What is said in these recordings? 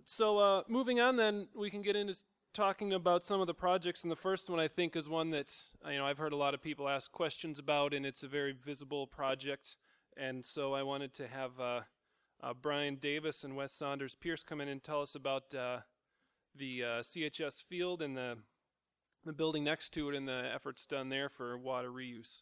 Moving on then, we can get into talking about some of the projects, and the first one I think is one that I've heard a lot of people ask questions about, and it's a very visible project. And so I wanted to have Brian Davis and Wes Saunders Pierce come in and tell us about the CHS field and the building next to it and the efforts done there for water reuse.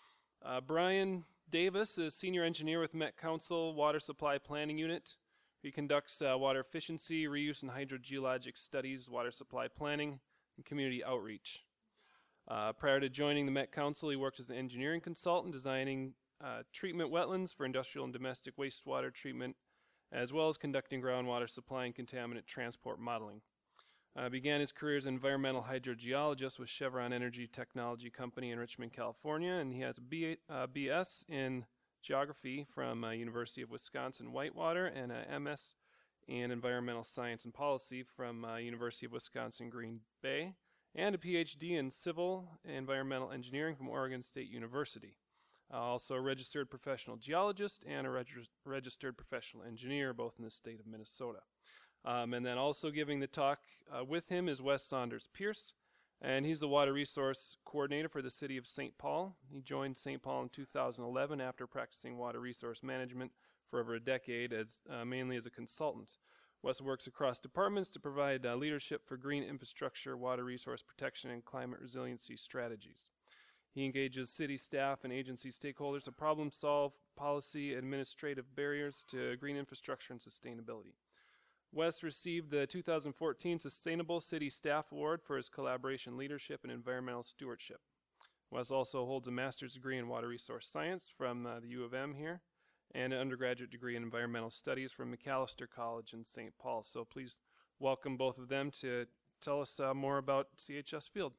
Brian Davis is senior engineer with Met Council Water Supply Planning Unit. He conducts water efficiency, reuse, and hydrogeologic studies, water supply planning, and community outreach. Prior to joining the Met Council, he worked as an engineering consultant, designing treatment wetlands for industrial and domestic wastewater treatment, as well as conducting groundwater supply and contaminant transport modeling. Began his career as an environmental hydrogeologist with Chevron Energy Technology Company in Richmond, California, and he has a BS in geography from University of Wisconsin-Whitewater and a MS in environmental science and policy from University of Wisconsin-Green Bay, and a PhD in civil and environmental engineering from Oregon State University. Also a registered professional geologist and a registered professional engineer, both in the state of Minnesota. And then also giving the talk with him is Wes Saunders Pierce, and he's the water resource coordinator for the city of St. Paul. He joined St. Paul in 2011 after practicing water resource management for over a decade, mainly as a consultant. Wes works across departments to provide leadership for green infrastructure, water resource protection, and climate resiliency strategies. He engages city staff and agency stakeholders to problem solve policy administrative barriers to green infrastructure and sustainability. Wes received the 2014 Sustainable City Staff Award for his collaboration leadership and environmental stewardship. Wes also holds a master's degree in water resource science from the U of M here, and an undergraduate degree in environmental studies from Macalester College in St. Paul. So please welcome both of them to tell us more about CHS Field.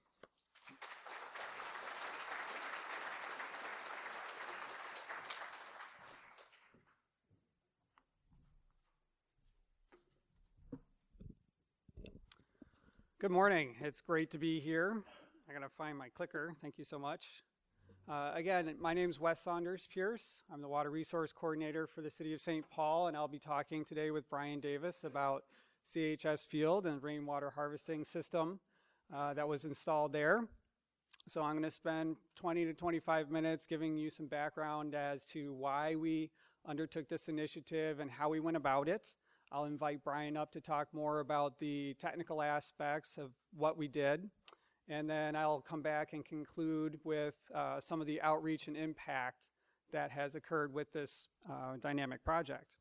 Good morning. It's great to be here. I gotta find my clicker. Thank you so much. Again, my name is Wes Saunders Pierce. I'm the Water Resource Coordinator for the City of St. Paul, and I'll be talking today with Brian Davis about CHS Field and rainwater harvesting system that was installed there. So I'm going to spend 20 to 25 minutes giving you some background as to why we undertook this initiative and how we went about it. I'll invite Brian up to talk more about the technical aspects of what we did. And then I'll come back and conclude with some of the outreach and impact that has occurred with this dynamic project.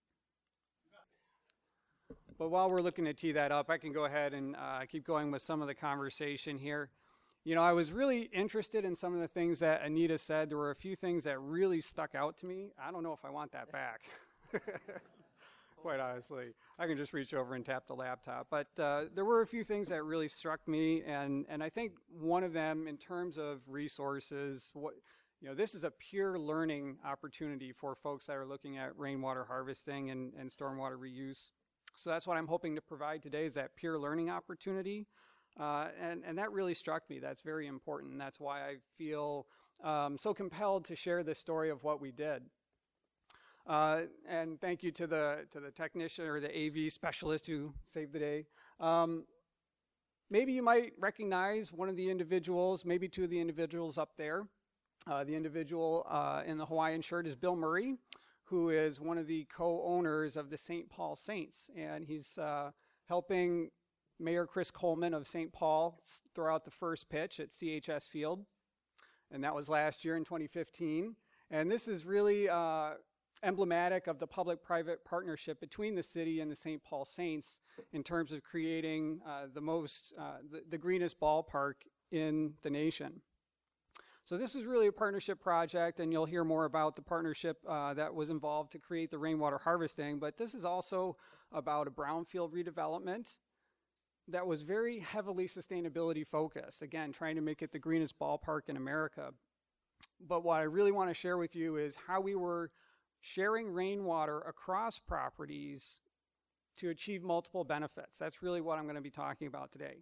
But while we're looking to tee that up, I can go ahead and keep going with some of the conversation here. I was really interested in some of the things that Anita said. There were a few things that really stuck out to me. I don't know if I want that back. Quite honestly, I can just reach over and tap the laptop. But there were a few things that really struck me, and I think one of them, in terms of resources, this is a pure learning opportunity for folks that are looking at rainwater harvesting and stormwater reuse. So that's what I'm hoping to provide today, is that pure learning opportunity, and that really struck me. That's very important, and that's why I feel so compelled to share the story of what we did. And thank you to the technician or the AV specialist who saved the day. Maybe you might recognize one of the individuals, maybe two of the individuals up there. The individual in the Hawaiian shirt is Bill Murray, who is one of the co-owners of the St. Paul Saints, and he's helping Mayor Chris Coleman of St. Paul throw out the first pitch at CHS Field, and that was last year in 2015. And this is really emblematic of the public-private partnership between the city and the St. Paul Saints in terms of creating the greenest ballpark in the nation. So this is really a partnership project, and you'll hear more about the partnership that was involved to create the rainwater harvesting, but this is also about a brownfield redevelopment that was very heavily sustainability focused, again, trying to make it the greenest ballpark in America. But what I really want to share with you is how we were sharing rainwater across properties to achieve multiple benefits. That's really what I'm going to be talking about today.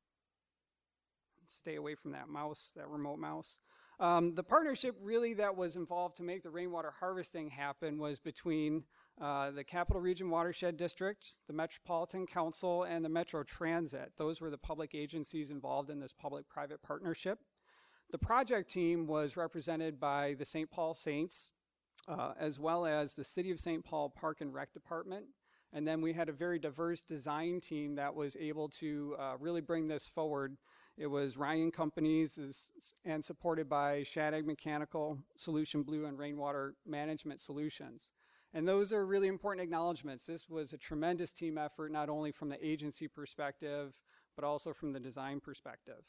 Stay away from that mouse, that remote mouse. The partnership really that was involved to make the rainwater harvesting happen was between the Capital Region Watershed District, the Metropolitan Council, and the Metro Transit. Those were the public agencies involved in this public-private partnership. The project team was represented by the St. Paul Saints, as well as the City of St. Paul Park and Rec Department. And then we had a very diverse design team that was able to really bring this forward. It was Ryan Companies and supported by Shadag Mechanical, Solution Blue, and Rainwater Management Solutions. And those are really important acknowledgments. This was a tremendous team effort, not only from the agency perspective, but also from the design perspective.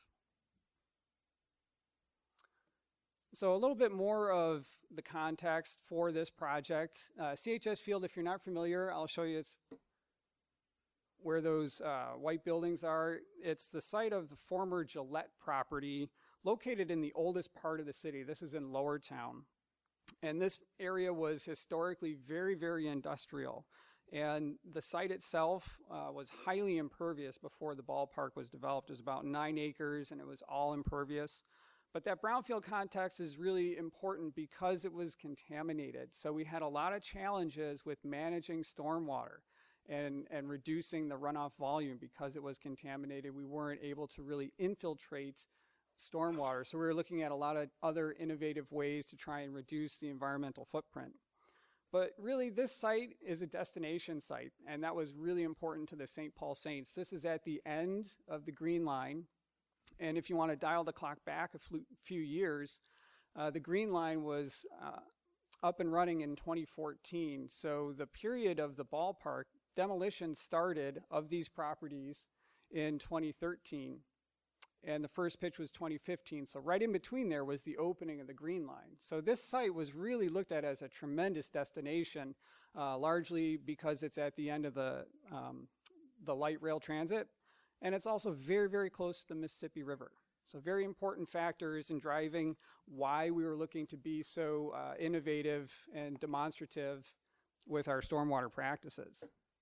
So a little bit more of the context for this project. CHS Field, if you're not familiar, I'll show you where those white buildings are. It's the site of the former Gillette property located in the oldest part of the city. This is in Lower Town. And this area was historically very, very industrial. And the site itself was highly impervious before the ballpark was developed. It was about 9 acres and it was all impervious. But that brownfield context is really important because it was contaminated. So we had a lot of challenges with managing stormwater and reducing the runoff volume because it was contaminated. We weren't able to really infiltrate stormwater. So we were looking at a lot of other innovative ways to try and reduce the environmental footprint. But really, this site is a destination site, and that was really important to the St. Paul Saints. This is at the end of the Green Line. And if you want to dial the clock back a few years, the Green Line was up and running in 2014. So the period of the ballpark, demolition started of these properties in 2013. And the first pitch was 2015. So right in between there was the opening of the Green Line. So this site was really looked at as a tremendous destination, largely because it's at the end of the light rail transit. And it's also very, very close to the Mississippi River. So very important factors in driving why we were looking to be so innovative and demonstrative with our stormwater practices.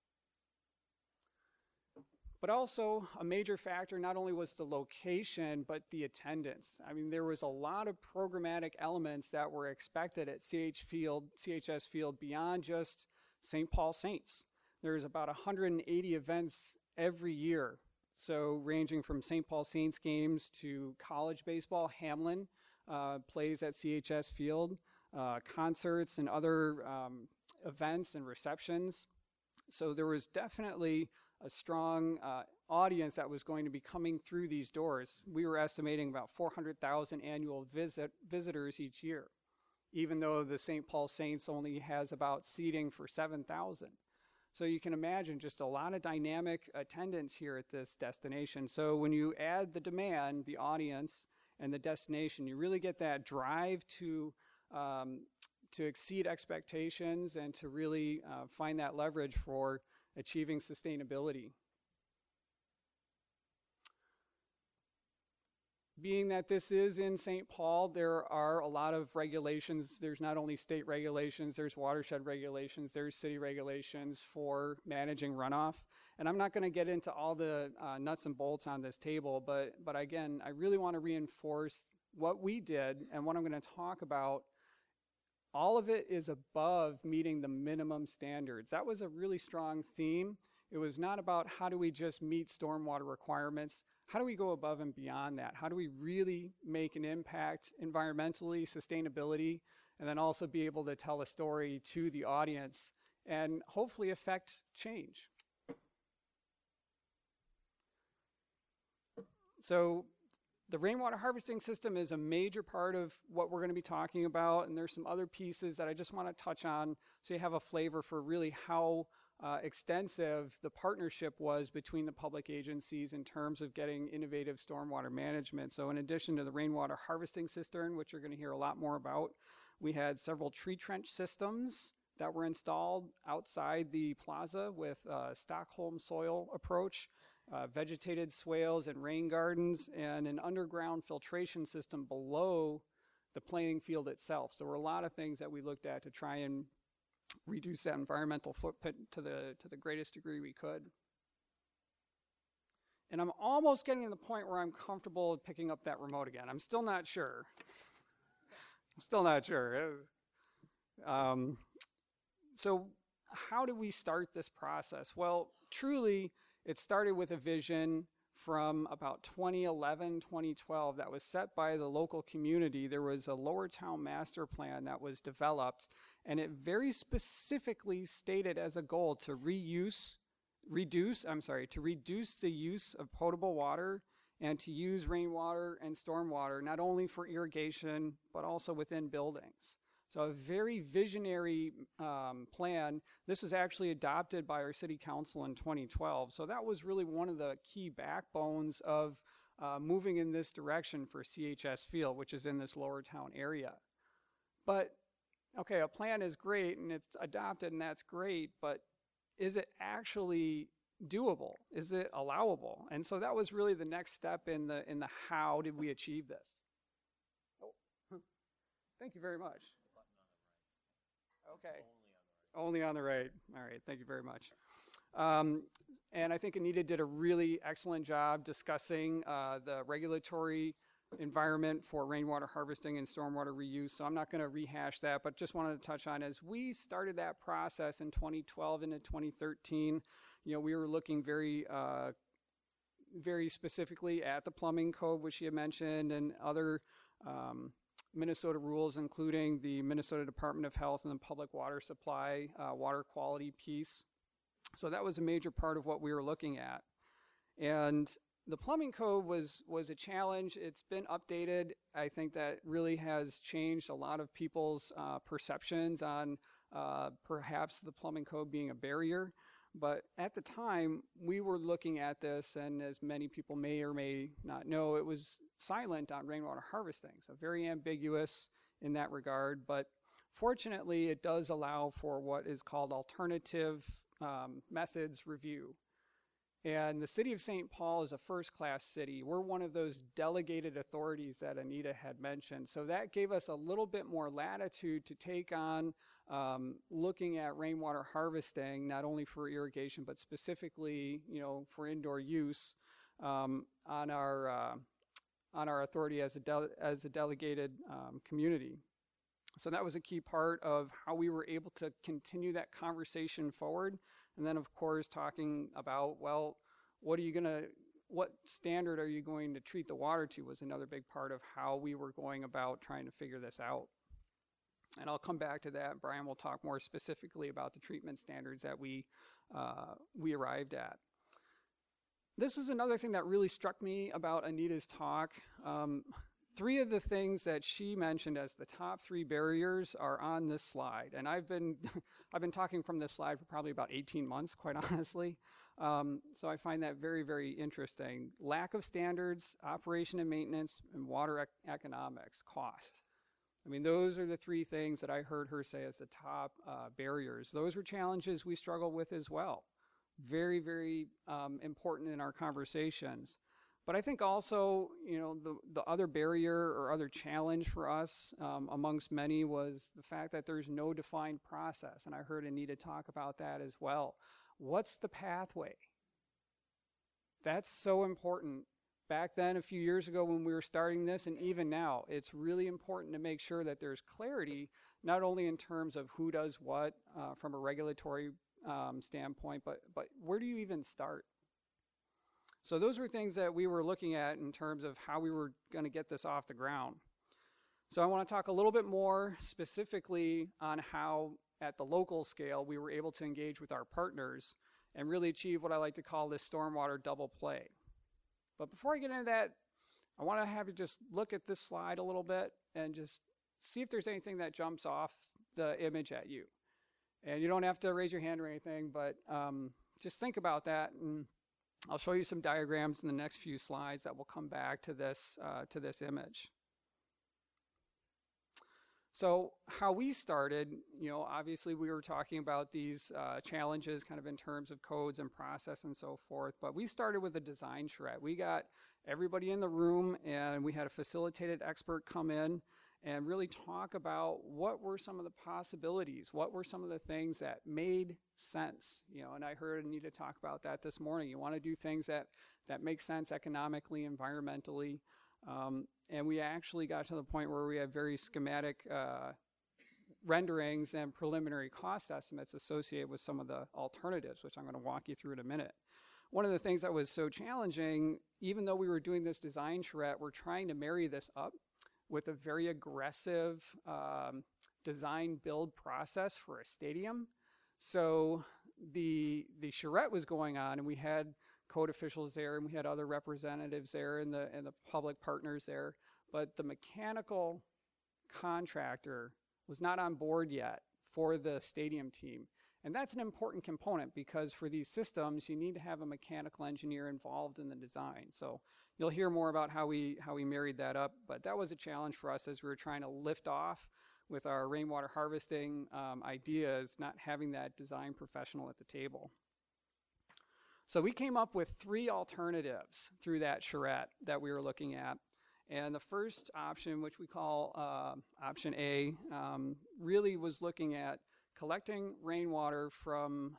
But also a major factor not only was the location, but the attendance. I mean, there was a lot of programmatic elements that were expected at CHS Field beyond just St. Paul Saints. There's about 180 events every year. So ranging from St. Paul Saints games to college baseball, Hamlin plays at CHS Field, concerts and other events and receptions. So there was definitely a strong audience that was going to be coming through these doors. We were estimating about 400,000 annual visitors each year, even though the St. Paul Saints only has about seating for 7,000. So you can imagine just a lot of dynamic attendance here at this destination. So when you add the demand, the audience, and the destination, you really get that drive to exceed expectations and to really find that leverage for achieving sustainability. Being that this is in St. Paul, there are a lot of regulations. There's not only state regulations, there's watershed regulations, there's city regulations for managing runoff. And I'm not going to get into all the nuts and bolts on this table, but again, I really want to reinforce what we did and what I'm going to talk about. All of it is above meeting the minimum standards. That was a really strong theme. It was not about how do we just meet stormwater requirements. How do we go above and beyond that? How do we really make an impact environmentally, sustainability, and then also be able to tell a story to the audience and hopefully affect change? So the rainwater harvesting system is a major part of what we're going to be talking about, and there's some other pieces that I just want to touch on so you have a flavor for really how extensive the partnership was between the public agencies in terms of getting innovative stormwater management. So in addition to the rainwater harvesting cistern, which you're going to hear a lot more about, we had several tree trench systems that were installed outside the plaza with a Stockholm soil approach, vegetated swales and rain gardens, and an underground filtration system below the playing field itself. So there were a lot of things that we looked at to try and reduce that environmental footprint to the greatest degree we could. And I'm almost getting to the point where I'm comfortable picking up that remote again. I'm still not sure. So how did we start this process? Well, truly, it started with a vision from about 2011, 2012 that was set by the local community. There was a Lower Town master plan that was developed, and it very specifically stated as a goal to reduce the use of potable water and to use rainwater and stormwater, not only for irrigation, but also within buildings. So a very visionary plan. This was actually adopted by our city council in 2012. So that was really one of the key backbones of moving in this direction for CHS Field, which is in this Lower Town area. But, okay, a plan is great and it's adopted and that's great, but is it actually doable? Is it allowable? And so that was really the next step in the how did we achieve this. Oh, thank you very much. Okay. Only on the right. All right. Thank you very much. And I think Anita did a really excellent job discussing the regulatory environment for rainwater harvesting and stormwater reuse. So I'm not going to rehash that, but just wanted to touch on as we started that process in 2012 into 2013, we were looking very specifically at the plumbing code, which you mentioned, and other Minnesota rules, including the Minnesota Department of Health and the Public Water Supply water quality piece. So that was a major part of what we were looking at. And the plumbing code was a challenge. It's been updated. I think that really has changed a lot of people's perceptions on perhaps the plumbing code being a barrier. But at the time, we were looking at this, and as many people may or may not know, it was silent on rainwater harvesting, so very ambiguous in that regard. But fortunately, it does allow for what is called alternative methods review. And the city of St. Paul is a first-class city. We're one of those delegated authorities that Anita had mentioned. So that gave us a little bit more latitude to take on looking at rainwater harvesting, not only for irrigation, but specifically, for indoor use on our authority as a delegated community. So that was a key part of how we were able to continue that conversation forward. And then, of course, talking about, well, what standard are you going to treat the water to was another big part of how we were going about trying to figure this out. And I'll come back to that. Brian will talk more specifically about the treatment standards that we arrived at. This was another thing that really struck me about Anita's talk. 3 of the things that she mentioned as the top 3 barriers are on this slide. And I've been talking from this slide for probably about 18 months, quite honestly. So I find that very, very interesting. Lack of standards, operation and maintenance, and water economics, cost. I mean, those are the 3 things that I heard her say as the top barriers. Those were challenges we struggled with as well. Very, very important in our conversations. But I think also, the other barrier or other challenge for us amongst many was the fact that there's no defined process. And I heard Anita talk about that as well. What's the pathway? That's so important. Back then, a few years ago when we were starting this, and even now, it's really important to make sure that there's clarity, not only in terms of who does what from a regulatory standpoint, but where do you even start? So those were things that we were looking at in terms of how we were going to get this off the ground. So I want to talk a little bit more specifically on how, at the local scale, we were able to engage with our partners and really achieve what I like to call this stormwater double play. But before I get into that, I want to have you just look at this slide a little bit and just see if there's anything that jumps off the image at you. And you don't have to raise your hand or anything, but just think about that, and I'll show you some diagrams in the next few slides that will come back to this image. So how we started, obviously we were talking about these challenges kind of in terms of codes and process and so forth, but we started with a design charrette. We got everybody in the room and we had a facilitated expert come in and really talk about what were some of the possibilities, what were some of the things that made sense, and I heard Anita talk about that this morning. You want to do things that make sense economically, environmentally, and we actually got to the point where we have very schematic renderings and preliminary cost estimates associated with some of the alternatives, which I'm going to walk you through in a minute. One of the things that was so challenging, even though we were doing this design charrette, we're trying to marry this up with a very aggressive design build process for a stadium. So the charrette was going on, and we had code officials there, and we had other representatives there, and the public partners there, but the mechanical contractor was not on board yet for the stadium team. And that's an important component, because for these systems, you need to have a mechanical engineer involved in the design. So you'll hear more about how we married that up, but that was a challenge for us as we were trying to lift off with our rainwater harvesting ideas, not having that design professional at the table. So we came up with 3 alternatives through that charrette that we were looking at. And the first option, which we call option A, really was looking at collecting rainwater from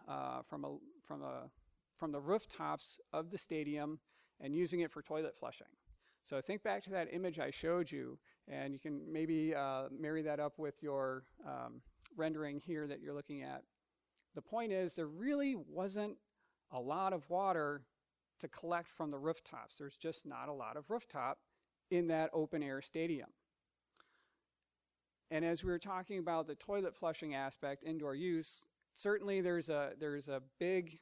the rooftops of the stadium and using it for toilet flushing. So think back to that image I showed you, and you can maybe marry that up with your rendering here that you're looking at. The point is, there really wasn't a lot of water to collect from the rooftops. There's just not a lot of rooftop in that open air stadium. And as we were talking about the toilet flushing aspect, indoor use, certainly there's a big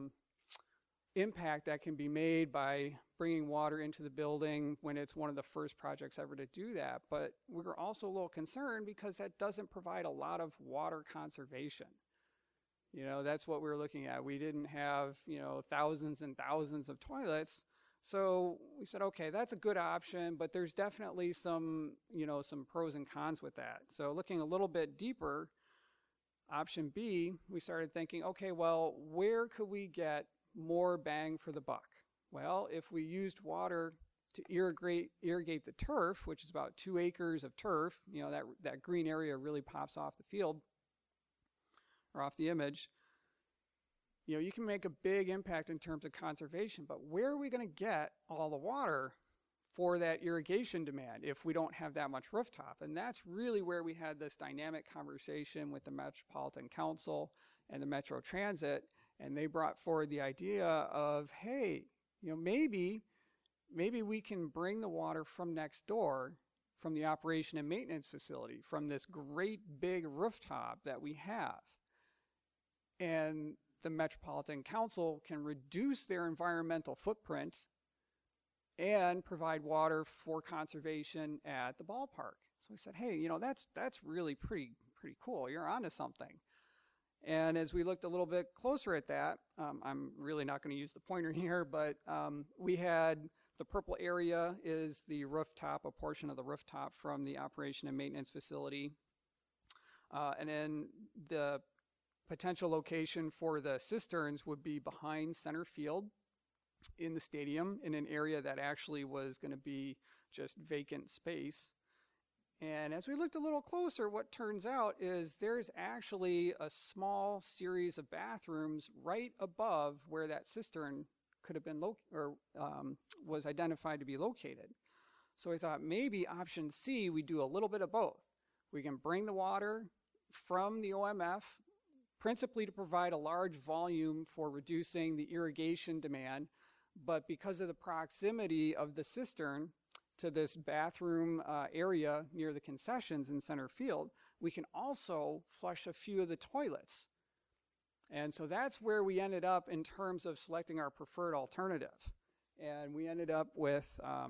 impact that can be made by bringing water into the building when it's one of the first projects ever to do that. But we're also a little concerned because that doesn't provide a lot of water conservation. You know, that's what we were looking at. We didn't have, thousands and thousands of toilets. So we said, okay, that's a good option, but there's definitely some pros and cons with that. So looking a little bit deeper, option B, we started thinking, okay, well, where could we get more bang for the buck? Well, if we used water to irrigate the turf, which is about 2 acres of turf, that green area really pops off the field or off the image. You can make a big impact in terms of conservation, but where are we going to get all the water for that irrigation demand if we don't have that much rooftop? And that's really where we had this dynamic conversation with the Metropolitan Council and the Metro Transit, and they brought forward the idea of, hey, maybe we can bring the water from next door, from the operation and maintenance facility, from this great big rooftop that we have. And the Metropolitan Council can reduce their environmental footprint and provide water for conservation at the ballpark. So we said, hey, that's really pretty cool. You're onto something. And as we looked a little bit closer at that, I'm really not going to use the pointer here, but we had the purple area is the rooftop, a portion of the rooftop from the operation and maintenance facility. And then the potential location for the cisterns would be behind center field in the stadium in an area that actually was going to be just vacant space. And as we looked a little closer, what turns out is there's actually a small series of bathrooms right above where that cistern could have been was identified to be located. So we thought maybe option C, we do a little bit of both. We can bring the water from the OMF, principally to provide a large volume for reducing the irrigation demand, but because of the proximity of the cistern to this bathroom area near the concessions in center field, we can also flush a few of the toilets. And so that's where we ended up in terms of selecting our preferred alternative. And we ended up with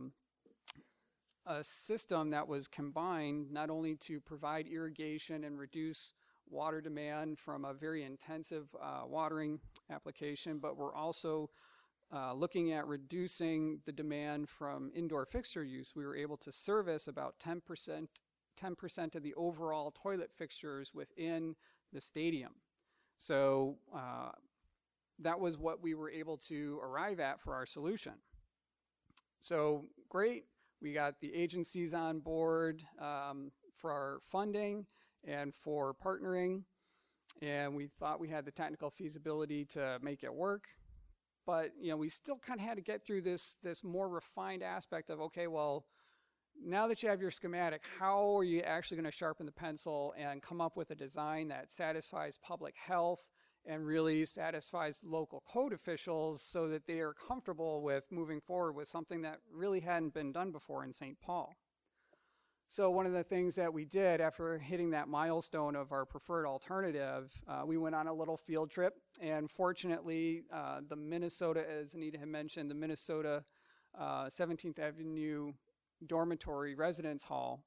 a system that was combined not only to provide irrigation and reduce water demand from a very intensive watering application, but we're also looking at reducing the demand from indoor fixture use. We were able to service about 10% of the overall toilet fixtures within the stadium. So that was what we were able to arrive at for our solution. So great, we got the agencies on board for our funding and for partnering, and we thought we had the technical feasibility to make it work. But we still kind of had to get through this more refined aspect of, okay, well, now that you have your schematic, how are you actually going to sharpen the pencil and come up with a design that satisfies public health and really satisfies local code officials so that they are comfortable with moving forward with something that really hadn't been done before in St. Paul? So one of the things that we did after hitting that milestone of our preferred alternative, we went on a little field trip, and fortunately, the Minnesota, as Anita had mentioned, the Minnesota 17th Avenue Dormitory Residence Hall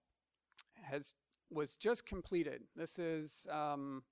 was just completed. This is, if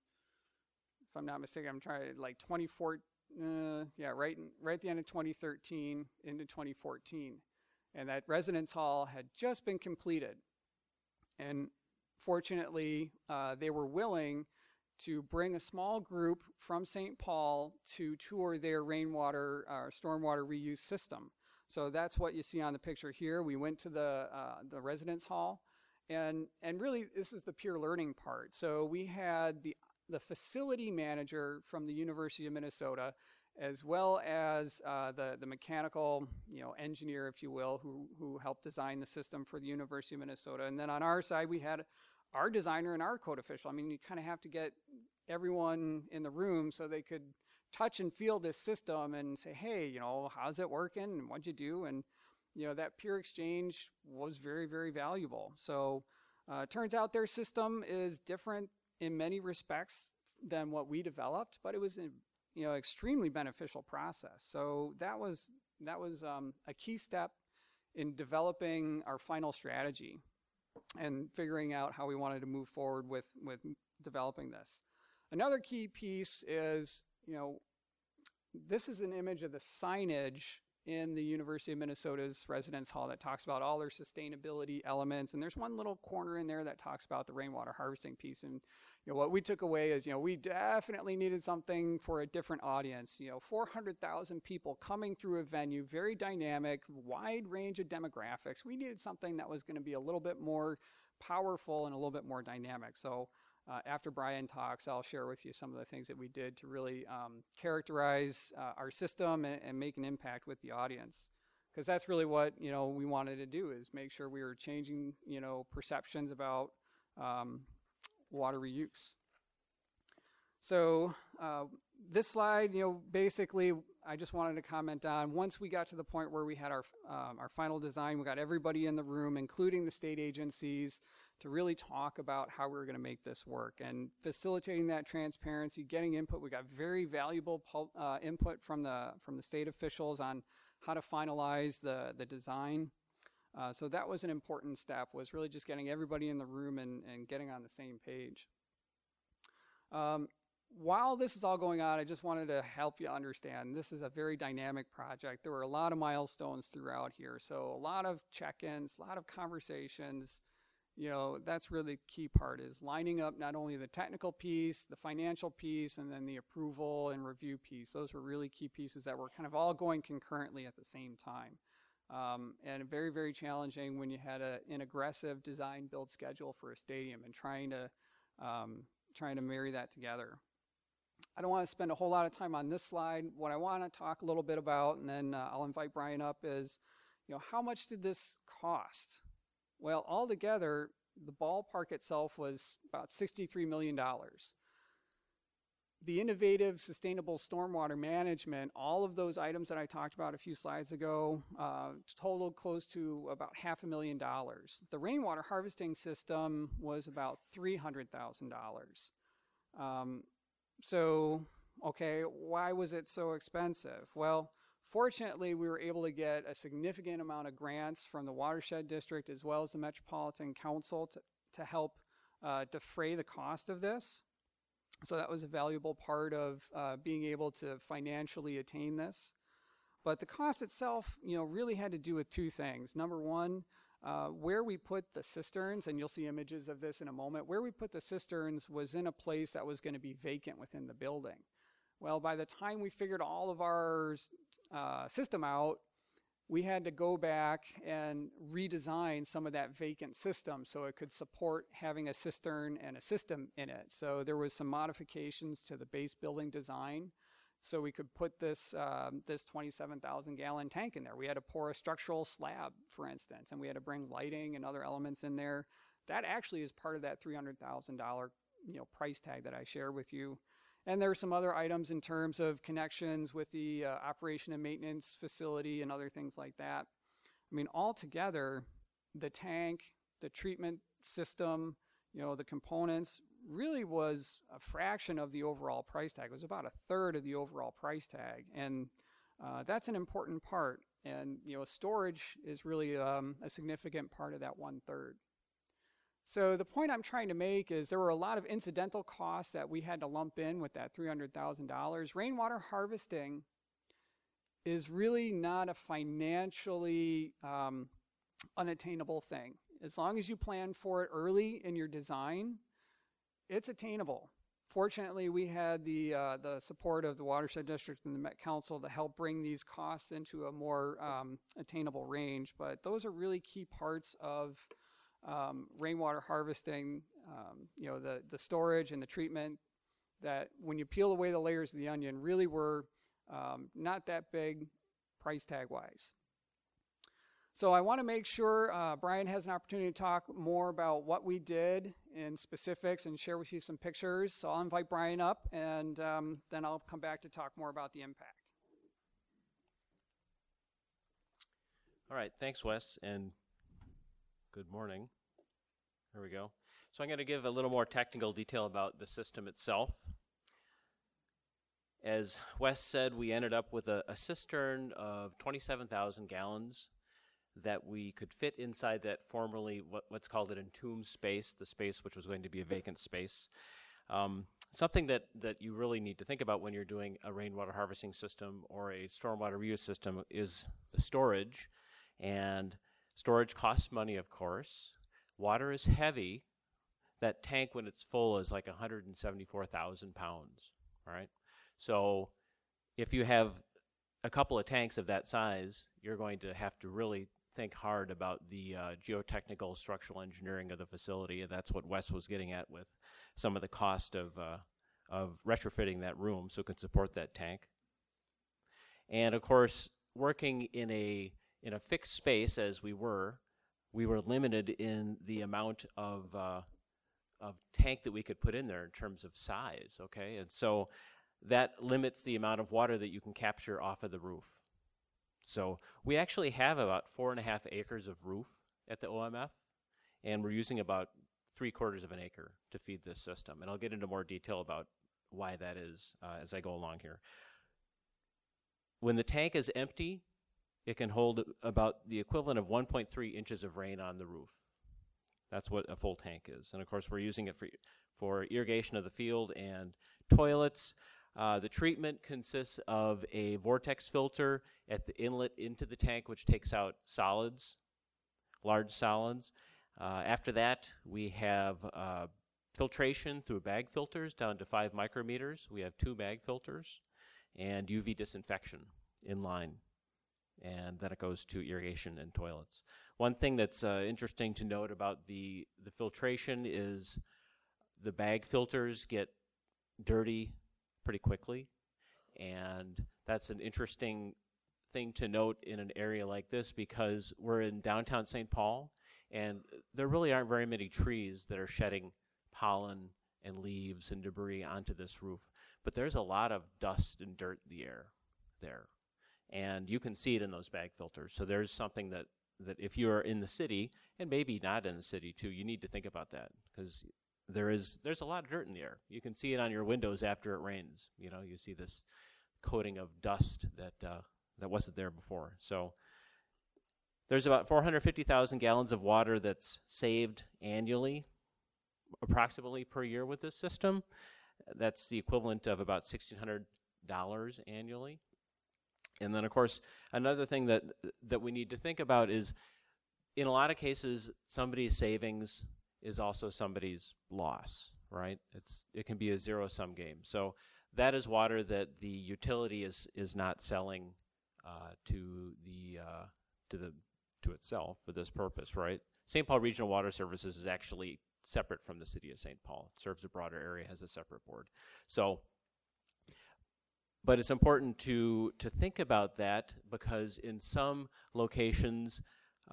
I'm not mistaken, I'm trying to, like 2014, right at the end of 2013 into 2014. And that residence hall had just been completed. And fortunately, they were willing to bring a small group from St. Paul to tour their rainwater or stormwater reuse system. So that's what you see on the picture here. We went to the residence hall, and really this is the pure learning part. So we had the facility manager from the University of Minnesota, as well as the mechanical, engineer, if you will, who helped design the system for the University of Minnesota. And then on our side, we had our designer and our code official. I mean, you kind of have to get everyone in the room so they could touch and feel this system and say, hey, how's it working and what'd you do? And, that peer exchange was very, very valuable. So it turns out their system is different in many respects than what we developed, but it was extremely beneficial process. So that was a key step in developing our final strategy and figuring out how we wanted to move forward with developing this. Another key piece is, this is an image of the signage in the University of Minnesota's residence hall that talks about all their sustainability elements. And there's one little corner in there that talks about the rainwater harvesting piece. And what we took away is, we definitely needed something for a different audience. 400,000 people coming through a venue, very dynamic, wide range of demographics. We needed something that was going to be a little bit more powerful and a little bit more dynamic. So after Brian talks, I'll share with you some of the things that we did to really characterize our system and make an impact with the audience. Because that's really what we wanted to do, is make sure we were changing perceptions about water reuse. So this slide, basically, I just wanted to comment on, once we got to the point where we had our final design, we got everybody in the room, including the state agencies, to really talk about how we were going to make this work and facilitating that transparency, getting input. We got very valuable input from the state officials on how to finalize the design. So that was an important step, was really just getting everybody in the room and getting on the same page. While this is all going on, I just wanted to help you understand this is a very dynamic project. There were a lot of milestones throughout here, so a lot of check-ins, a lot of conversations. That's really the key part, is lining up not only the technical piece, the financial piece, and then the approval and review piece. Those were really key pieces that were kind of all going concurrently at the same time. And very, very challenging when you had an aggressive design build schedule for a stadium and trying to marry that together. I don't want to spend a whole lot of time on this slide. What I want to talk a little bit about, and then I'll invite Brian up, is how much did this cost? Well, altogether, the ballpark itself was about $63 million. The innovative, sustainable stormwater management, all of those items that I talked about a few slides ago, totaled close to about $500,000. The rainwater harvesting system was about $300,000. So, okay, why was it so expensive? Well, fortunately, we were able to get a significant amount of grants from the Watershed District as well as the Metropolitan Council to help defray the cost of this. So that was a valuable part of being able to financially attain this. But the cost itself, really had to do with two things. Number one, where we put the cisterns, and you'll see images of this in a moment, where we put the cisterns was in a place that was going to be vacant within the building. Well, by the time we figured all of our system out, we had to go back and redesign some of that vacant system so it could support having a cistern and a system in it. So there was some modifications to the base building design so we could put this 27,000 gallon tank in there. We had to pour a structural slab, for instance, and we had to bring lighting and other elements in there. That actually is part of that $300,000 price tag that I shared with you. And there are some other items in terms of connections with the operation and maintenance facility and other things like that. I mean, altogether, the tank, the treatment system, the components really was a fraction of the overall price tag. It was about a third of the overall price tag. And that's an important part. And, storage is really a significant part of that 1/3. So the point I'm trying to make is there were a lot of incidental costs that we had to lump in with that $300,000. Rainwater harvesting is really not a financially unattainable thing. As long as you plan for it early in your design, it's attainable. Fortunately, we had the support of the Watershed District and the Met Council to help bring these costs into a more attainable range. But those are really key parts of rainwater harvesting, the storage and the treatment, that when you peel away the layers of the onion really were not that big price tag wise. So I want to make sure Brian has an opportunity to talk more about what we did in specifics and share with you some pictures. So I'll invite Brian up, and then I'll come back to talk more about the impact. All right, thanks, Wes, and good morning. Here we go. So I'm going to give a little more technical detail about the system itself. As Wes said, we ended up with a cistern of 27,000 gallons that we could fit inside that formerly what's called an entombed space, the space which was going to be a vacant space. Something that you really need to think about when you're doing a rainwater harvesting system or a stormwater reuse system is the storage. And storage costs money, of course. Water is heavy. That tank, when it's full, is like 174,000 pounds, all right? So if you have a couple of tanks of that size, you're going to have to really think hard about the geotechnical structural engineering of the facility, and that's what Wes was getting at with some of the cost of retrofitting that room so it can support that tank. And of course, working in a fixed space as we were limited in the amount of tank that we could put in there in terms of size, okay? And so that limits the amount of water that you can capture off of the roof. So we actually have about 4.5 acres of roof at the OMF, and we're using about 3/4 of an acre to feed this system. And I'll get into more detail about why that is as I go along here. When the tank is empty, it can hold about the equivalent of 1.3 inches of rain on the roof. That's what a full tank is. And of course, we're using it for irrigation of the field and toilets. The treatment consists of a vortex filter at the inlet into the tank, which takes out solids, large solids. After that, we have filtration through bag filters down to 5 micrometers. We have 2 bag filters, and UV disinfection in line. And then it goes to irrigation and toilets. One thing that's interesting to note about the filtration is the bag filters get dirty pretty quickly, and that's an interesting thing to note in an area like this because we're in downtown St. Paul, and there really aren't very many trees that are shedding pollen and leaves and debris onto this roof, but there's a lot of dust and dirt in the air there, and you can see it in those bag filters. So there's something that if you're in the city, and maybe not in the city too, you need to think about that because there's a lot of dirt in the air. You can see it on your windows after it rains. You know, you see this coating of dust that wasn't there before. So there's about 450,000 gallons of water that's saved annually, approximately per year with this system. That's the equivalent of about $1,600 annually. And then, of course, another thing that we need to think about is, in a lot of cases, somebody's savings is also somebody's loss, right? It can be a zero-sum game. So that is water that the utility is not selling to itself for this purpose, right? St. Paul Regional Water Services is actually separate from the city of St. Paul. It serves a broader area, has a separate board. So But it's important to think about that, because in some locations,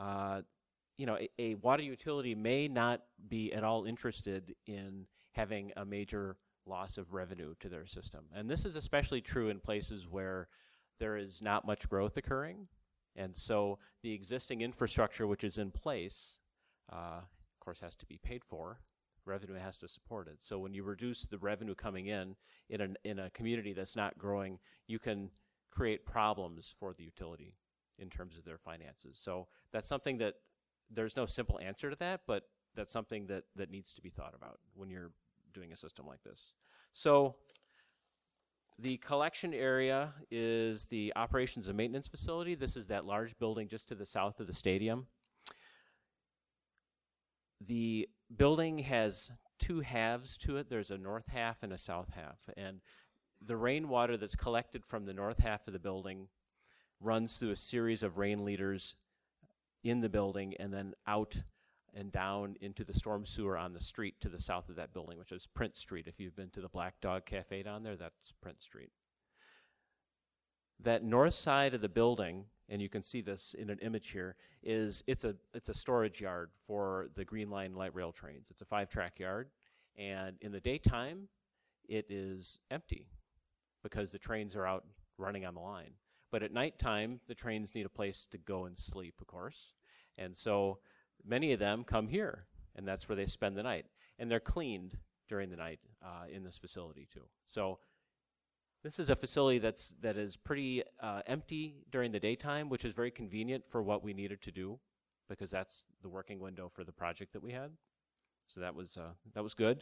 a water utility may not be at all interested in having a major loss of revenue to their system. And this is especially true in places where there is not much growth occurring. And so the existing infrastructure which is in place, of course, has to be paid for. Revenue has to support it. So when you reduce the revenue coming in a community that's not growing, you can create problems for the utility in terms of their finances. So that's something that there's no simple answer to that, but that's something that needs to be thought about when you're doing a system like this. So the collection area is the operations and maintenance facility. This is that large building just to the south of the stadium. The building has two halves to it. There's a north half and a south half. And the rainwater that's collected from the north half of the building runs through a series of rain leaders in the building and then out and down into the storm sewer on the street to the south of that building, which is Prince Street. If you've been to the Black Dog Cafe down there, that's Prince Street. That north side of the building, and you can see this in an image here, it's a storage yard for the Green Line light rail trains. It's a 5-track yard, and in the daytime, it is empty because the trains are out running on the line. But at nighttime, the trains need a place to go and sleep, of course, and so many of them come here, and that's where they spend the night. And they're cleaned during the night in this facility, too. So this is a facility that is pretty empty during the daytime, which is very convenient for what we needed to do, because that's the working window for the project that we had. So that was good.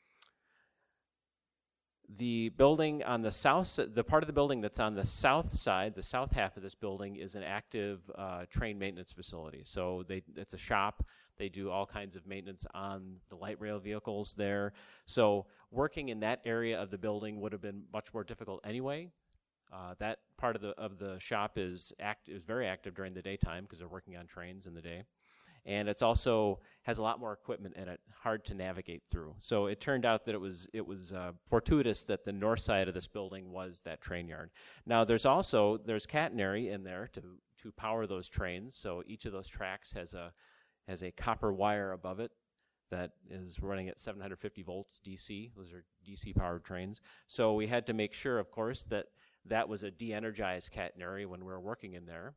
The building on the south, the part of the building that's on the south side, the south half of this building, is an active train maintenance facility. So it's a shop. They do all kinds of maintenance on the light rail vehicles there. So working in that area of the building would have been much more difficult anyway. That part of the shop is very active during the daytime because they're working on trains in the day. And it's also has a lot more equipment in it, hard to navigate through. So it turned out that it was fortuitous that the north side of this building was that train yard. Now there's catenary in there to power those trains. So each of those tracks has a copper wire above it that is running at 750 volts DC. Those are DC powered trains. So we had to make sure, of course, that was a de-energized catenary when we were working in there,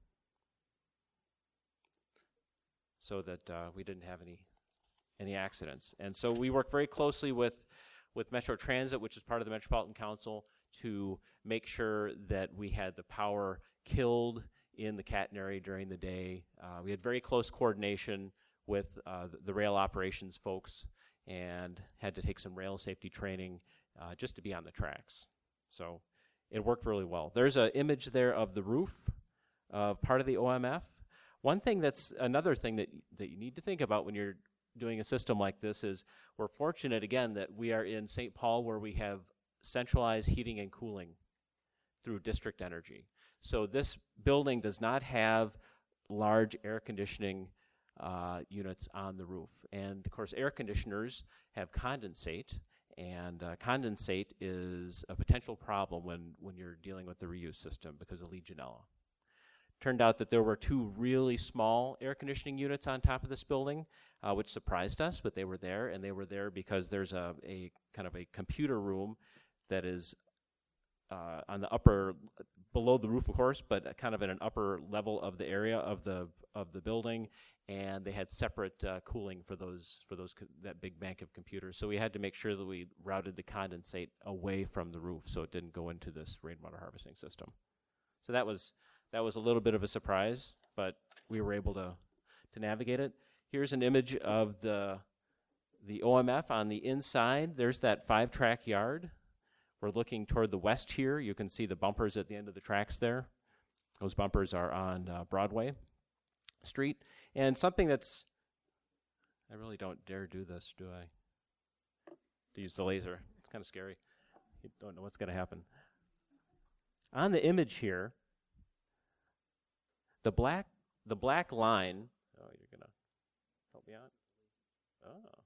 so that we didn't have any accidents. And so we work very closely with Metro Transit, which is part of the Metropolitan Council, to make sure that we had the power killed in the catenary during the day. We had very close coordination with the rail operations folks and had to take some rail safety training just to be on the tracks. So it worked really well. There's an image there of the roof of part of the OMF. Another thing that you need to think about when you're doing a system like this is we're fortunate, again, that we are in St. Paul where we have centralized heating and cooling through district energy. So this building does not have large air conditioning units on the roof. And, of course, air conditioners have condensate, and condensate is a potential problem when you're dealing with the reuse system because of Legionella. Turned out that there were 2 really small air conditioning units on top of this building, which surprised us, but they were there, and they were there because there's a kind of a computer room that is on the upper, below the roof, of course, but kind of in an upper level of the area of the building, and they had separate cooling for that big bank of computers. So we had to make sure that we routed the condensate away from the roof so it didn't go into this rainwater harvesting system. So that was a little bit of a surprise, but we were able to navigate it. Here's an image of the OMF on the inside. There's that 5-track yard. We're looking toward the west here. You can see the bumpers at the end of the tracks there. Those bumpers are on Broadway Street. And something that's, I really don't dare do this, do I? To use the laser. It's kind of scary. You don't know what's going to happen. On the image here, the black line. Oh, you're gonna help me out? Oh.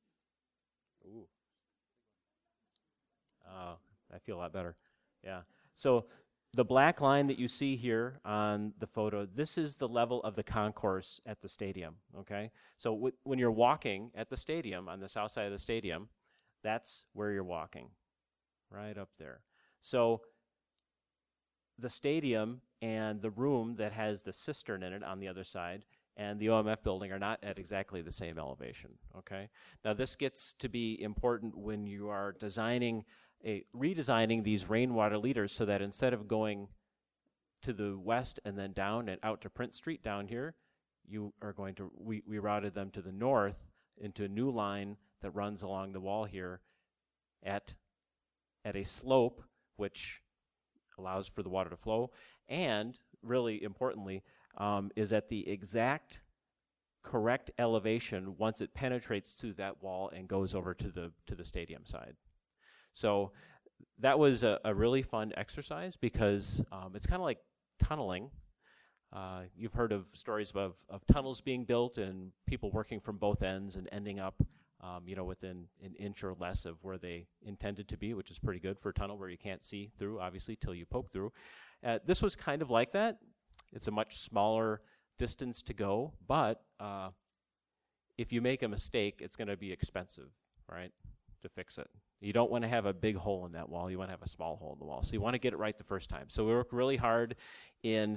Ooh. Oh, I feel a lot better. Yeah. So the black line that you see here on the photo, this is the level of the concourse at the stadium, okay? So when you're walking at the stadium, on the south side of the stadium, that's where you're walking, right up there. So the stadium and the room that has the cistern in it on the other side and the OMF building are not at exactly the same elevation, okay? Now this gets to be important when you are redesigning these rainwater leaders so that instead of going to the west and then down and out to Prince Street down here, you are going to, we routed them to the north into a new line that runs along the wall here at a slope which allows for the water to flow, and really importantly, is at the exact correct elevation once it penetrates through that wall and goes over to the stadium side. So that was a really fun exercise because it's kind of like tunneling. You've heard of stories of tunnels being built and people working from both ends and ending up within an inch or less of where they intended to be, which is pretty good for a tunnel where you can't see through, obviously, till you poke through. This was kind of like that. It's a much smaller distance to go, but if you make a mistake, it's going to be expensive, right, to fix it. You don't want to have a big hole in that wall. You want to have a small hole in the wall. So you want to get it right the first time. So we worked really hard in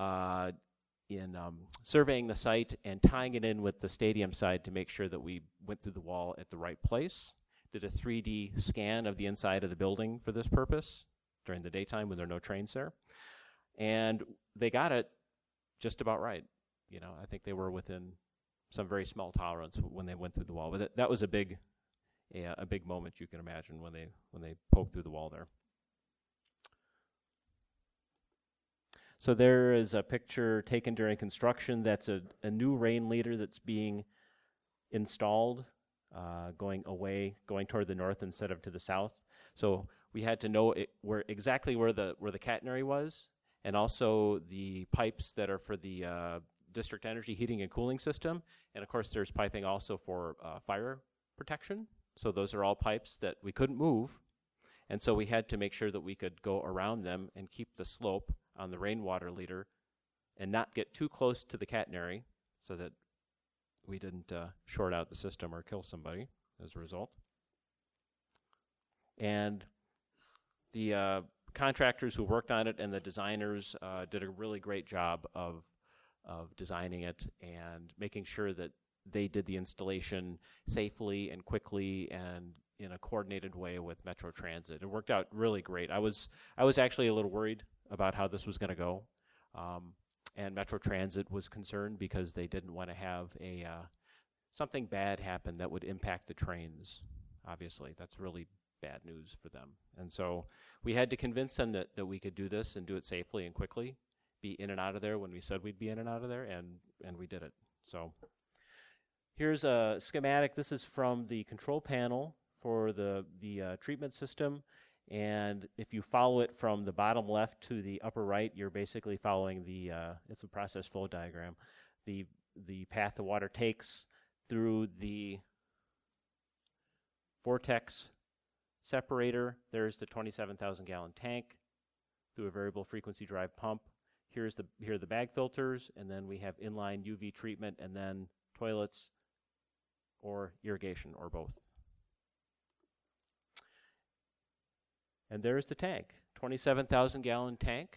surveying the site and tying it in with the stadium side to make sure that we went through the wall at the right place. Did a 3D scan of the inside of the building for this purpose during the daytime when there are no trains there. And they got it just about right. I think they were within some very small tolerance when they went through the wall. But that was a big moment, you can imagine, when they poked through the wall there. So there is a picture taken during construction. That's a new rain leader that's being installed, going toward the north instead of to the south. So we had to know exactly where the catenary was, and also the pipes that are for the district energy heating and cooling system. And of course, there's piping also for fire protection. So those are all pipes that we couldn't move. And so we had to make sure that we could go around them and keep the slope on the rainwater leader and not get too close to the catenary so that we didn't short out the system or kill somebody as a result. And the contractors who worked on it and the designers did a really great job of designing it and making sure that they did the installation safely and quickly and in a coordinated way with Metro Transit. It worked out really great. I was actually a little worried about how this was going to go, and Metro Transit was concerned because they didn't want to have something bad happen that would impact the trains. Obviously, that's really bad news for them. And so we had to convince them that we could do this and do it safely and quickly, be in and out of there when we said we'd be in and out of there, and we did it. So here's a schematic. This is from the control panel for the treatment system. And if you follow it from the bottom left to the upper right, you're basically following it's a process flow diagram, the path the water takes through the vortex separator. There's the 27,000 gallon tank through a variable frequency drive pump. Here are the bag filters, and then we have inline UV treatment, and then toilets or irrigation or both. And there's the tank, 27,000 gallon tank.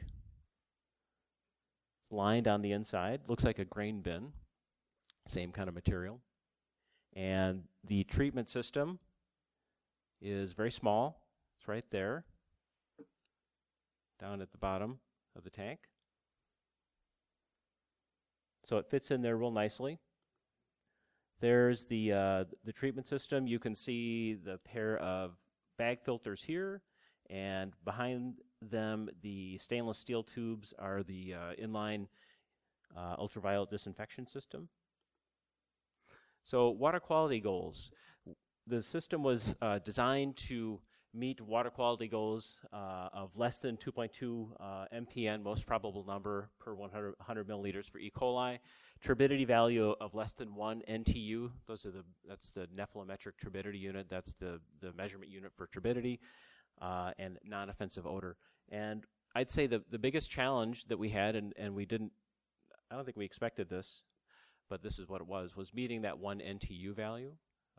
It's lined on the inside, looks like a grain bin, same kind of material. And the treatment system is very small. It's right there, down at the bottom of the tank. So it fits in there real nicely. There's the treatment system. You can see the pair of bag filters here, and behind them, the stainless steel tubes are the inline ultraviolet disinfection system. So water quality goals. The system was designed to meet water quality goals of less than 2.2 MPN, most probable number per 100 milliliters for E. coli, turbidity value of less than 1 NTU. That's the nephelometric turbidity unit. That's the measurement unit for turbidity, and non-offensive odor. And I'd say the biggest challenge that we had, and I don't think we expected this, but this is what it was meeting that 1 NTU value.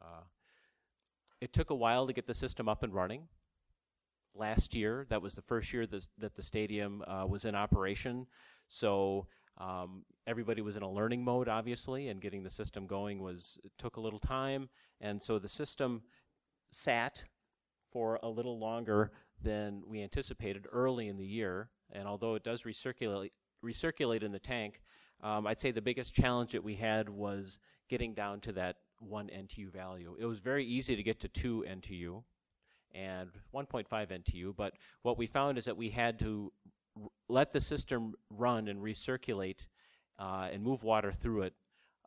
It took a while to get the system up and running. Last year, that was the first year that the stadium was in operation. So everybody was in a learning mode, obviously, and getting the system going took a little time. And so the system sat for a little longer than we anticipated early in the year. And although it does recirculate in the tank, I'd say the biggest challenge that we had was getting down to that 1 NTU value. It was very easy to get to 2 NTU and 1.5 NTU, but what we found is that we had to let the system run and recirculate and move water through it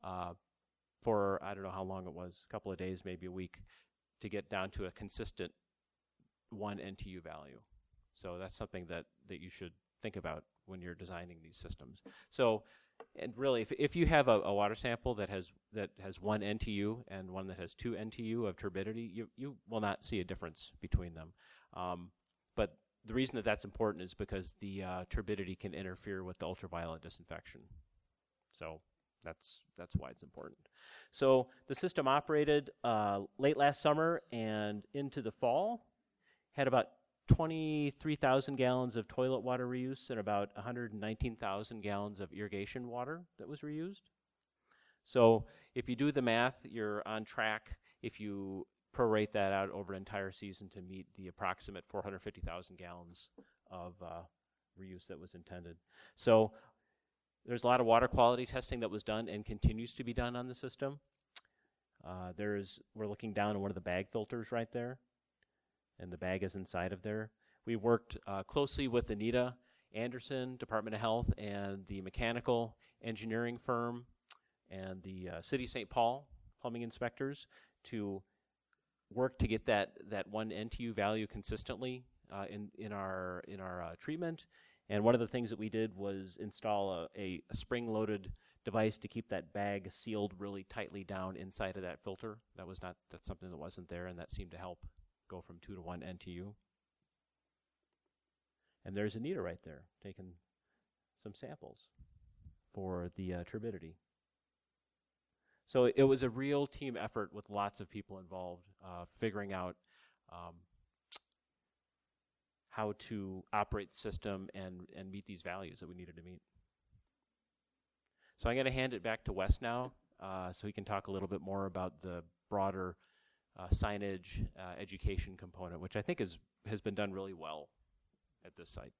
for, I don't know how long it was, a couple of days, maybe a week, to get down to a consistent 1 NTU value. So that's something that you should think about when you're designing these systems. So, and really, if you have a water sample that has 1 NTU and one that has 2 NTU of turbidity, you will not see a difference between them. But the reason that that's important is because the turbidity can interfere with the ultraviolet disinfection. So that's why it's important. So the system operated late last summer and into the fall, had about 23,000 gallons of toilet water reuse and about 119,000 gallons of irrigation water that was reused. So if you do the math, you're on track if you prorate that out over an entire season to meet the approximate 450,000 gallons of reuse that was intended. So there's a lot of water quality testing that was done and continues to be done on the system. We're looking down at one of the bag filters right there, and the bag is inside of there. We worked closely with Anita Anderson, Department of Health, and the mechanical engineering firm and the City of St. Paul plumbing inspectors to work to get that 1 NTU value consistently in our treatment. And one of the things that we did was install a spring-loaded device to keep that bag sealed really tightly down inside of that filter. That's something that wasn't there, and that seemed to help go from 2 to 1 NTU. And there's Anita right there taking some samples for the turbidity. So it was a real team effort with lots of people involved, figuring out how to operate the system and meet these values that we needed to meet. So I'm going to hand it back to Wes now, so he can talk a little bit more about the broader signage education component, which I think has been done really well at this site.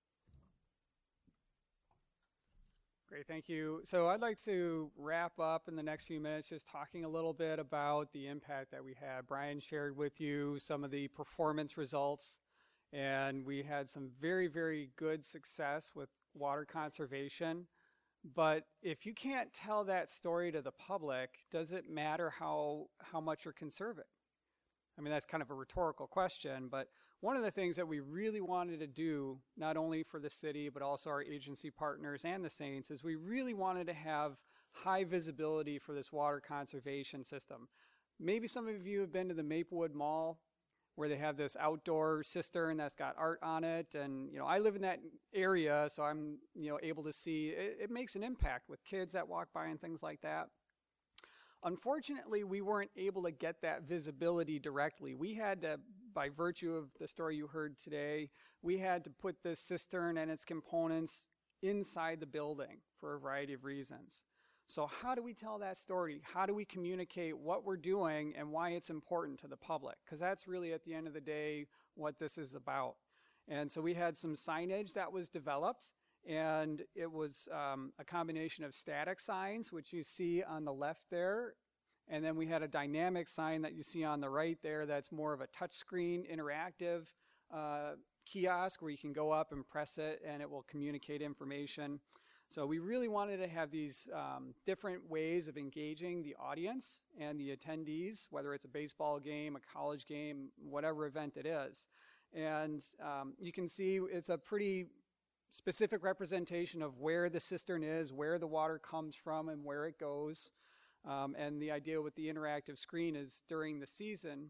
Great, thank you. So I'd like to wrap up in the next few minutes just talking a little bit about the impact that we had. Brian shared with you some of the performance results, and we had some very, very good success with water conservation. But if you can't tell that story to the public, does it matter how much you're conserving? I mean, that's kind of a rhetorical question, but one of the things that we really wanted to do, not only for the city, but also our agency partners and the Saints, is we really wanted to have high visibility for this water conservation system. Maybe some of you have been to the Maplewood Mall, where they have this outdoor cistern that's got art on it. And, I live in that area, so I'm, able to see it makes an impact with kids that walk by and things like that. Unfortunately, we weren't able to get that visibility directly. We had to, by virtue of the story you heard today, we had to put this cistern and its components inside the building for a variety of reasons. So how do we tell that story? How do we communicate what we're doing and why it's important to the public? Because that's really, at the end of the day, what this is about. And so we had some signage that was developed, and it was a combination of static signs, which you see on the left there, and then we had a dynamic sign that you see on the right there that's more of a touchscreen interactive kiosk where you can go up and press it and it will communicate information. So we really wanted to have these different ways of engaging the audience and the attendees, whether it's a baseball game, a college game, whatever event it is. And you can see it's a pretty specific representation of where the cistern is, where the water comes from, and where it goes. And the idea with the interactive screen is during the season,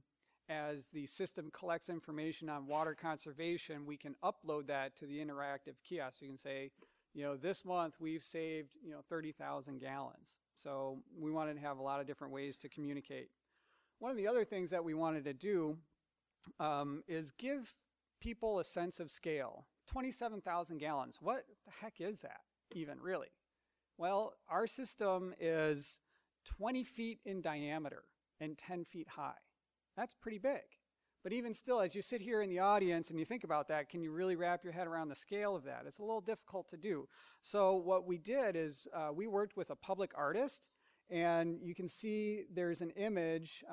as the system collects information on water conservation, we can upload that to the interactive kiosk. You can say, this month we've saved, 30,000 gallons. So we wanted to have a lot of different ways to communicate. One of the other things that we wanted to do is give people a sense of scale. 27,000 gallons. What the heck is that even, really? Well, our system is 20 feet in diameter and 10 feet high. That's pretty big. But even still, as you sit here in the audience and you think about that, can you really wrap your head around the scale of that? It's a little difficult to do. So what we did is we worked with a public artist, and you can see there's an image,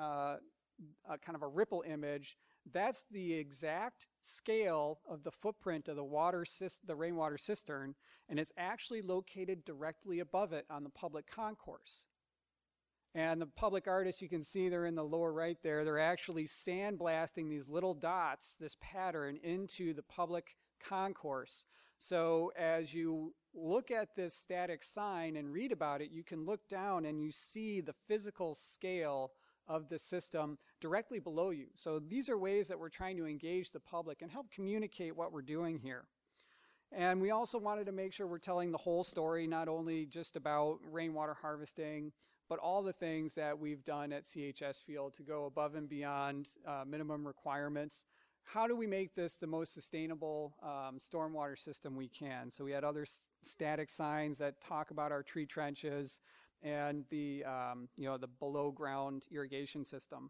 kind of a ripple image. That's the exact scale of the footprint of the rainwater cistern, and it's actually located directly above it on the public concourse. And the public artists, you can see they're in the lower right there, they're actually sandblasting these little dots, this pattern, into the public concourse. So as you look at this static sign and read about it, you can look down and you see the physical scale of the system directly below you. So these are ways that we're trying to engage the public and help communicate what we're doing here. And we also wanted to make sure we're telling the whole story, not only just about rainwater harvesting, but all the things that we've done at CHS Field to go above and beyond minimum requirements. How do we make this the most sustainable stormwater system we can? So we had other static signs that talk about our tree trenches and the below ground irrigation system.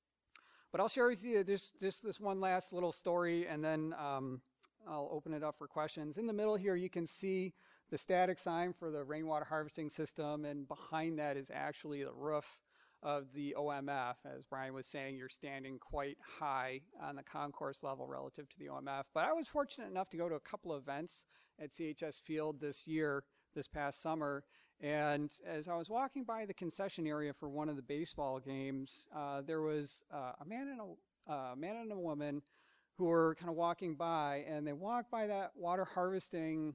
But I'll share with you just this one last little story, and then I'll open it up for questions. In the middle here, you can see the static sign for the rainwater harvesting system, and behind that is actually the roof of the OMF. As Brian was saying, you're standing quite high on the concourse level relative to the OMF. But I was fortunate enough to go to a couple of events at CHS Field this past summer, and as I was walking by the concession area for one of the baseball games, there was a man and a woman who were kind of walking by, and they walked by that water harvesting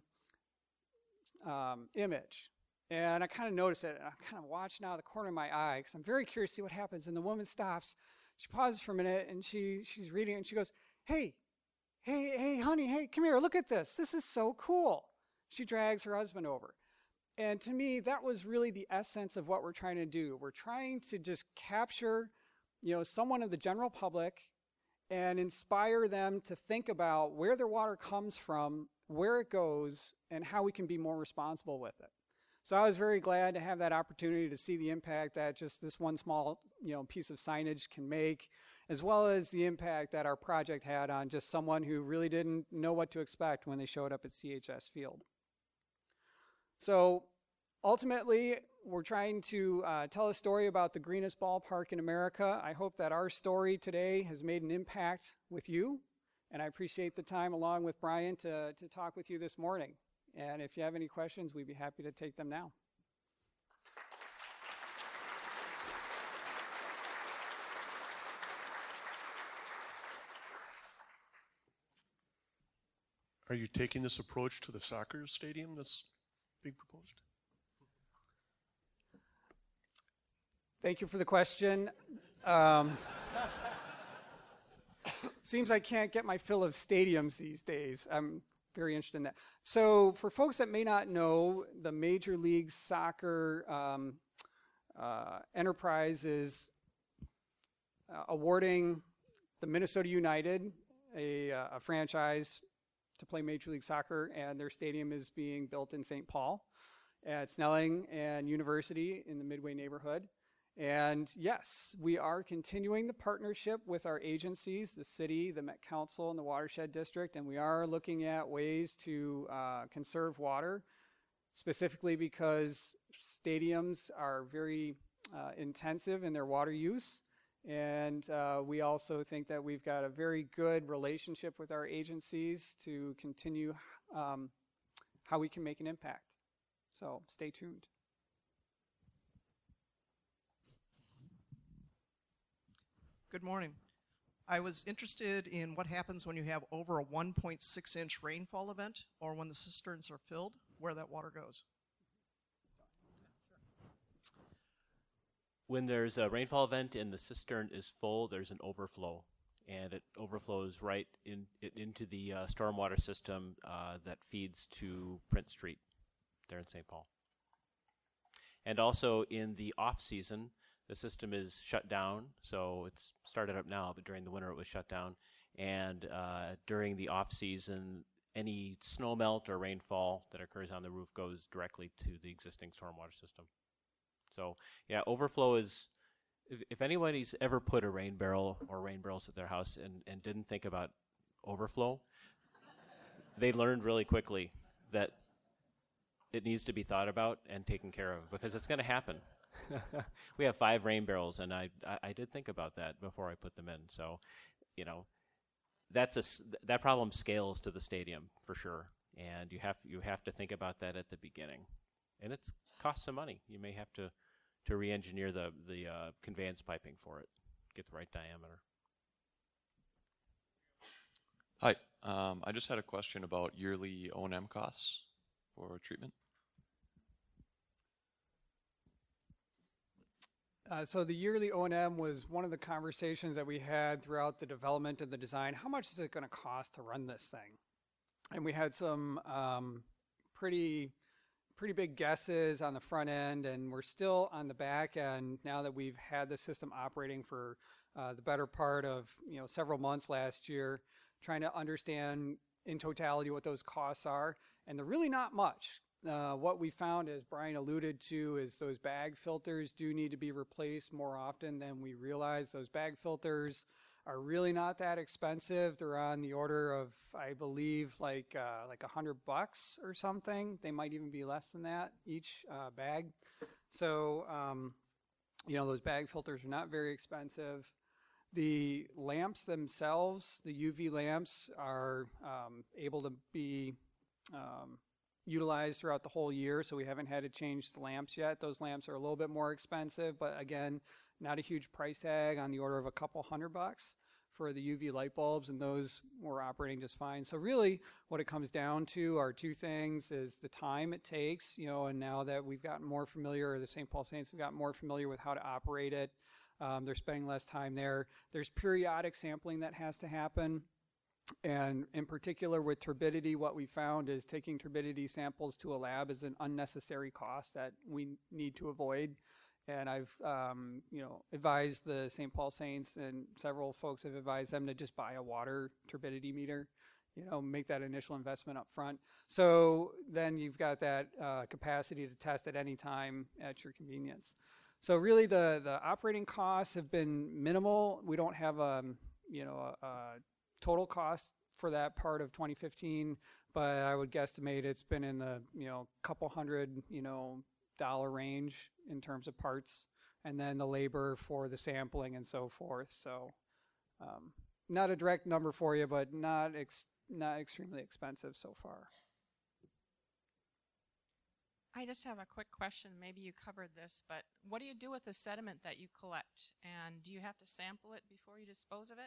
image. And I kind of noticed it, and I kind of watched out of the corner of my eye because I'm very curious to see what happens. And the woman stops. She pauses for a minute, and she's reading it, and she goes, hey, honey, hey, come here, look at this. This is so cool. She drags her husband over. And to me, that was really the essence of what we're trying to do. We're trying to just capture, someone of the general public and inspire them to think about where their water comes from, where it goes, and how we can be more responsible with it. So I was very glad to have that opportunity to see the impact that just this one small, piece of signage can make, as well as the impact that our project had on just someone who really didn't know what to expect when they showed up at CHS Field. So ultimately, we're trying to tell a story about the greenest ballpark in America. I hope that our story today has made an impact with you, and I appreciate the time along with Brian to talk with you this morning. And if you have any questions, we'd be happy to take them now. Are you taking this approach to the soccer stadium that's being proposed? Thank you for the question. Seems I can't get my fill of stadiums these days. I'm very interested in that. So for folks that may not know, the Major League Soccer enterprise is awarding the Minnesota United a franchise to play Major League Soccer, and their stadium is being built in St. Paul at Snelling and University in the Midway neighborhood. And yes, we are continuing the partnership with our agencies, the city, the Met Council, and the Watershed District, and we are looking at ways to conserve water, specifically because stadiums are very intensive in their water use. And we also think that we've got a very good relationship with our agencies to continue how we can make an impact. So stay tuned. Good morning. I was interested in what happens when you have over a 1.6-inch rainfall event or when the cisterns are filled, where that water goes. When there's a rainfall event and the cistern is full, there's an overflow, and it overflows right into the stormwater system that feeds to Prince Street there in St. Paul. And also in the off-season, the system is shut down, so it's started up now, but during the winter it was shut down. And during the off-season, any snow melt or rainfall that occurs on the roof goes directly to the existing stormwater system. So, yeah, overflow is, if anybody's ever put a rain barrel or rain barrels at their house and didn't think about overflow, they learned really quickly that it needs to be thought about and taken care of, because it's going to happen. We have 5 rain barrels, and I did think about that before I put them in. So, you know, that problem scales to the stadium for sure, and you have to think about that at the beginning, and it's costs some money. You may have to re-engineer the conveyance piping for it, get the right diameter. Hi, I just had a question about yearly O&M costs for treatment. So the yearly O&M was one of the conversations that we had throughout the development and the design. How much is it going to cost to run this thing? And we had some pretty big guesses on the front end, and we're still on the back end now that we've had the system operating for the better part of several months last year, trying to understand in totality what those costs are. And they're really not much. What we found, as Brian alluded to, is those bag filters do need to be replaced more often than we realize. Those bag filters are really not that expensive. They're on the order of, I believe, like $100 or something. They might even be less than that each bag. So, those bag filters are not very expensive. The lamps themselves, the UV lamps, are able to be utilized throughout the whole year, so we haven't had to change the lamps yet. Those lamps are a little bit more expensive, but again, not a huge price tag, on the order of a couple $100 for the UV light bulbs, and those were operating just fine. So really what it comes down to are 2 things: is the time it takes, and now that we've gotten more familiar, or the St. Paul Saints have gotten more familiar with how to operate it, they're spending less time there. There's periodic sampling that has to happen. And in particular with turbidity, what we found is taking turbidity samples to a lab is an unnecessary cost that we need to avoid. And I've, advised the St. Paul Saints, and several folks have advised them to just buy a water turbidity meter, make that initial investment up front. So then you've got that capacity to test at any time at your convenience. So really the operating costs have been minimal. We don't have a total cost for that part of 2015, but I would guesstimate it's been in the couple $100 dollar range in terms of parts, and then the labor for the sampling and so forth. So not a direct number for you, but not extremely expensive so far. I just have a quick question. Maybe you covered this, but what do you do with the sediment that you collect, and do you have to sample it before you dispose of it?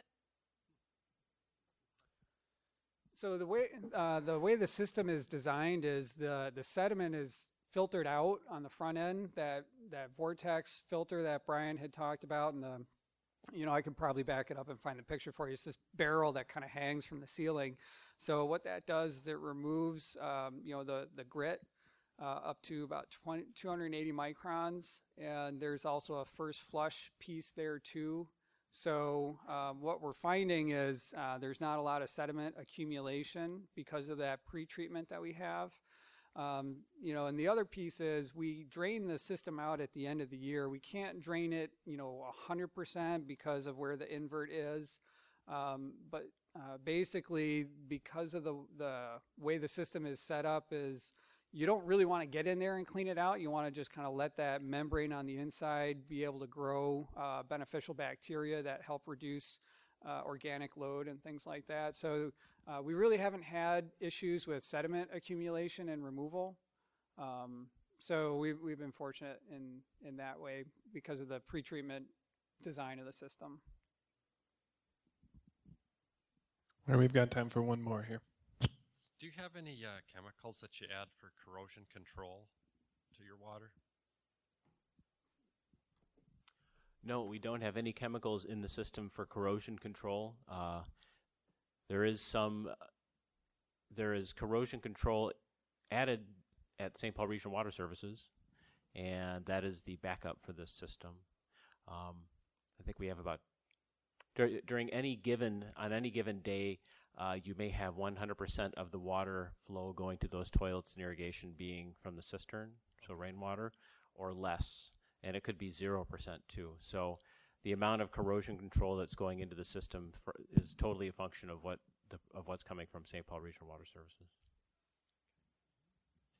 So the way the system is designed is the sediment is filtered out on the front end. That vortex filter that Brian had talked about, and I could probably back it up and find the picture for you. It's this barrel that kind of hangs from the ceiling. So what that does is it removes the grit up to about 280 microns, and there's also a first flush piece there too. So what we're finding is there's not a lot of sediment accumulation because of that pre-treatment that we have. And the other piece is we drain the system out at the end of the year. We can't drain it, 100% because of where the invert is. But basically, because of the way the system is set up, is you don't really want to get in there and clean it out. You want to just kind of let that membrane on the inside be able to grow beneficial bacteria that help reduce organic load and things like that. So we really haven't had issues with sediment accumulation and removal. So we've been fortunate in that way because of the pretreatment design of the system. All right, we've got time for one more here. Do you have any chemicals that you add for corrosion control to your water? No, we don't have any chemicals in the system for corrosion control. There is corrosion control added at St. Paul Regional Water Services, and that is the backup for this system. I think we have about on any given day, you may have 100% of the water flow going to those toilets and irrigation being from the cistern, so rainwater, or less. And it could be 0% too. So the amount of corrosion control that's going into the system is totally a function of what's coming from St. Paul Regional Water Services.